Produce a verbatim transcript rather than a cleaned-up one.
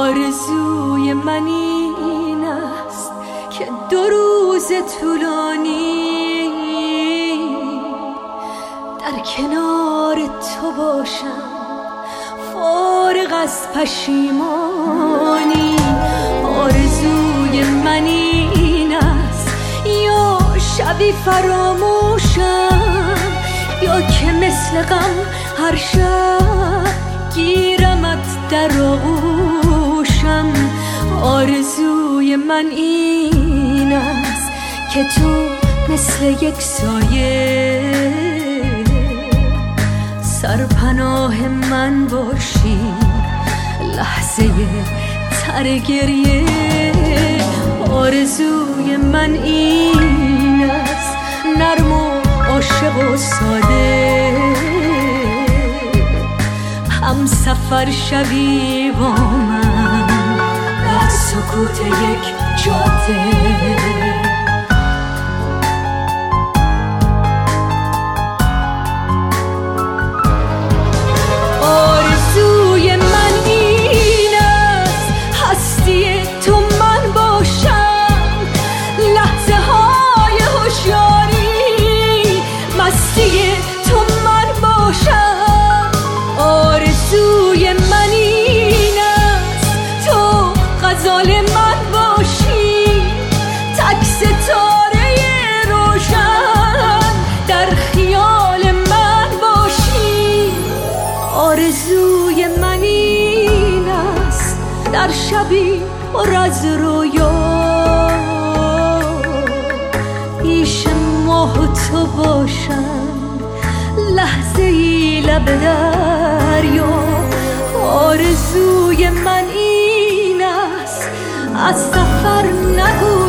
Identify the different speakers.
Speaker 1: آرزوی من این است که دو روز طولانی در کنار تو باشم، فارغ از پشیمانی. آرزوی من این است یا شبی فراموشم، یا که مثل غم هر شب گیرمت در آغوشم. آرزوی من این است که تو مثل یک سایه سرپناه من باشی، لحظه تر گریه. آرزوی من این است نرم و عاشق و ساده، هم سفر شوی با من در سکوت یک جاده. آرزوی من این است هستی تو من باشم، لحظه های هوشیاری مستی تو من باشم. آرزوی من این است تو غزال من باشی، تک ستاره روشن در خیال من باشی. آرزوی من این است در شبی پر از رویا پیش ماه تو باشم، لحظه ای لب دریا. آرزوی من این است از سفر نگو